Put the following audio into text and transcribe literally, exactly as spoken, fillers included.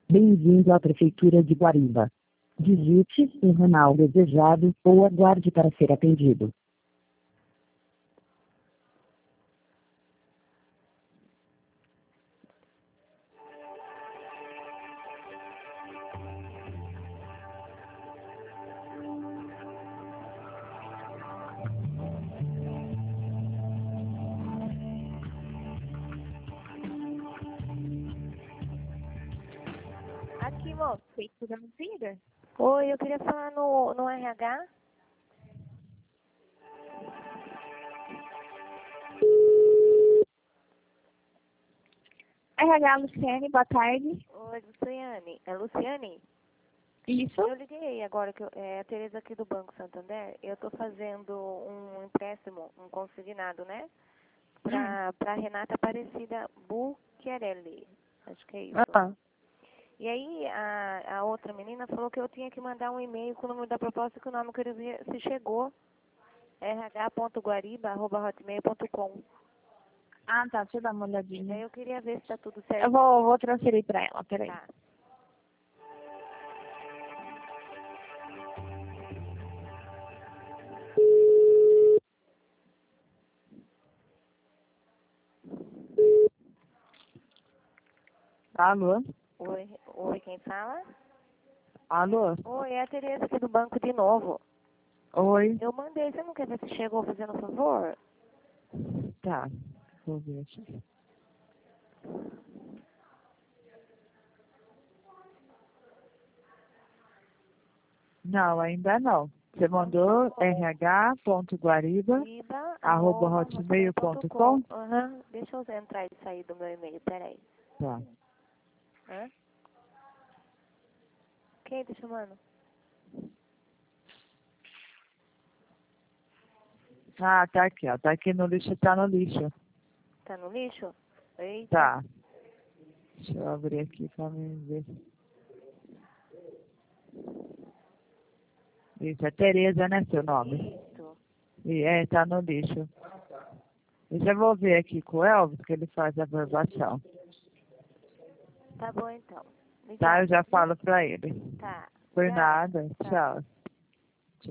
Bem-vindo à Prefeitura de Guariba. Digite o ramal desejado ou aguarde para ser atendido. Aqui, moço, feito da vida. Oi, eu queria falar no, no R H. R H Luciane, boa tarde. Oi, Luciane. É Luciane? Isso? Eu liguei agora, que eu, é a Tereza aqui do Banco Santander. Eu tô fazendo um empréstimo, um consignado, né? Pra, Hum. pra Renata Aparecida Bucchiarelli. Acho que é isso. Ah, E aí, a, a outra menina falou que eu tinha que mandar um e-mail com o número da proposta e que o nome que eu queria se chegou. r h ponto guariba arroba hotmail ponto com. ah, tá, deixa eu dar uma Aí olhadinha. eu queria ver se tá tudo certo. Eu vou, vou transferir pra ela, peraí. Tá. Alô? Oi, oi, quem fala? Alô? Oi, é a Tereza aqui do banco de novo. Oi? Eu mandei, você não quer ver se chegou fazendo um favor? Tá, vou ver aqui. Não, ainda não. Você mandou rh.guariba, Guariba, arroba arroba, hotmail hotmail ponto ponto com. com? Aham, deixa eu entrar e sair do meu e-mail, peraí. Tá. Hã? Quem tá chamando? Ah, tá aqui, ó. Tá aqui no lixo, tá no lixo. Tá no lixo? Eita. Tá. Deixa eu abrir aqui pra mim ver. Isso, é Tereza, né, seu nome? Isso. E é, tá no lixo. Eu já vou ver aqui com o Elvis, que ele faz a aprovação. Tá bom então. Tá, eu Obrigada. já falo pra ele. Tá. Por Tchau. nada. Tchau. Tchau.